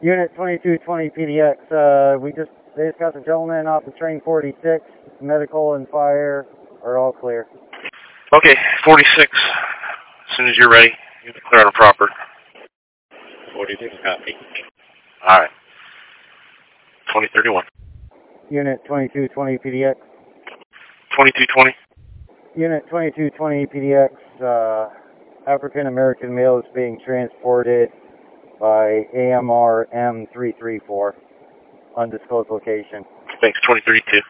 Unit 2220 PDX, they just got the gentleman off of train 46. Medical and fire are all clear. Okay, 46. As soon as you're ready, you can clear on a proper. 46 copy. Alright. 2031. Unit 2220 PDX. 2220. Unit 2220 PDX, African American male is being transported by AMR M334, undisclosed location. Thanks, 2032.